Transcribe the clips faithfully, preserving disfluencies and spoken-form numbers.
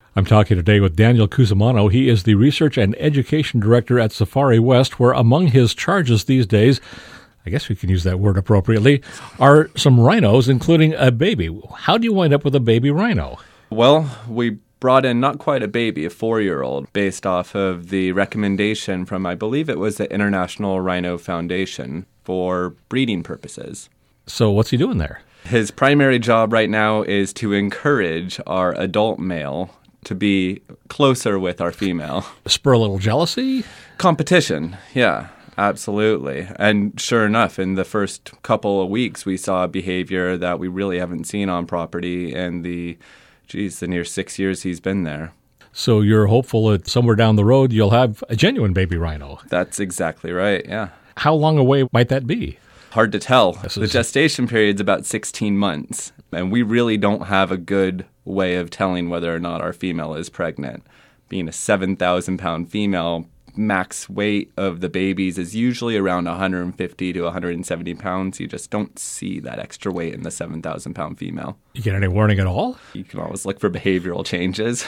I'm talking today with Daniel Cusimano. He is the Research and Education Director at Safari West, where among his charges these days, I guess we can use that word appropriately, are some rhinos, including a baby. How do you wind up with a baby rhino? Well, we brought in not quite a baby, a four-year-old, based off of the recommendation from, I believe it was the International Rhino Foundation for breeding purposes. So what's he doing there? His primary job right now is to encourage our adult male to be closer with our female. Spur a little jealousy? Competition, yeah, absolutely. And sure enough, in the first couple of weeks, we saw behavior that we really haven't seen on property in the, geez, the near six years he's been there. So you're hopeful that somewhere down the road you'll have a genuine baby rhino? That's exactly right, yeah. How long away might that be? Hard to tell. This The is- gestation period's about sixteen months, and we really don't have a good way of telling whether or not our female is pregnant. Being a seven thousand pound female, max weight of the babies is usually around one hundred fifty to one hundred seventy pounds. You just don't see that extra weight in the seven thousand pound female. You get any warning at all? You can always look for behavioral changes.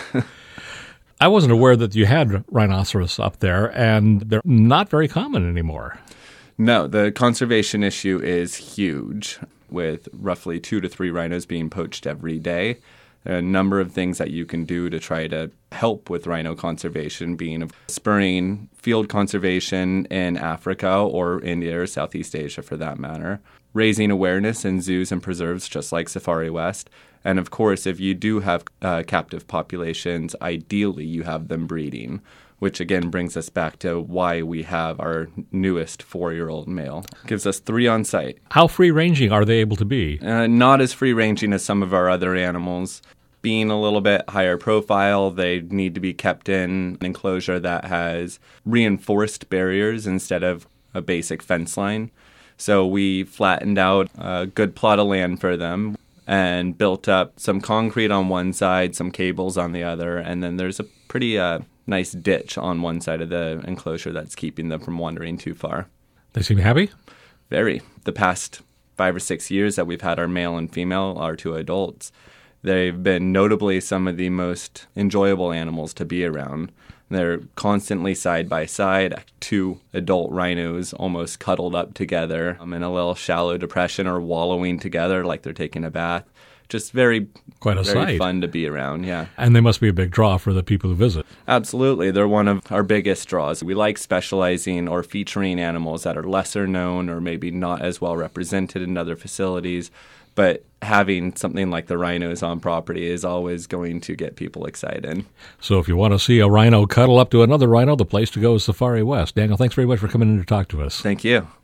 I wasn't aware that you had rhinoceros up there, and they're not very common anymore. No, the conservation issue is huge, with roughly two to three rhinos being poached every day. There are a number of things that you can do to try to help with rhino conservation, being of spurring field conservation in Africa or India or Southeast Asia for that matter, raising awareness in zoos and preserves just like Safari West. And of course, if you do have uh, captive populations, ideally you have them breeding, which again brings us back to why we have our newest four-year-old male. Gives us three on site. How free-ranging are they able to be? Uh, not as free-ranging as some of our other animals. Being a little bit higher profile, they need to be kept in an enclosure that has reinforced barriers instead of a basic fence line. So we flattened out a good plot of land for them and built up some concrete on one side, some cables on the other, and then there's a pretty uh, nice ditch on one side of the enclosure that's keeping them from wandering too far. They seem happy? Very. The past five or six years that we've had our male and female, our two adults, they've been notably some of the most enjoyable animals to be around. They're constantly side by side, two adult rhinos almost cuddled up together um, in a little shallow depression or wallowing together like they're taking a bath. Just very, Quite a very sight. fun to be around, yeah. And they must be a big draw for the people who visit. Absolutely. They're one of our biggest draws. We like specializing or featuring animals that are lesser known or maybe not as well represented in other facilities. But having something like the rhinos on property is always going to get people excited. So if you want to see a rhino cuddle up to another rhino, the place to go is Safari West. Daniel, thanks very much for coming in to talk to us. Thank you.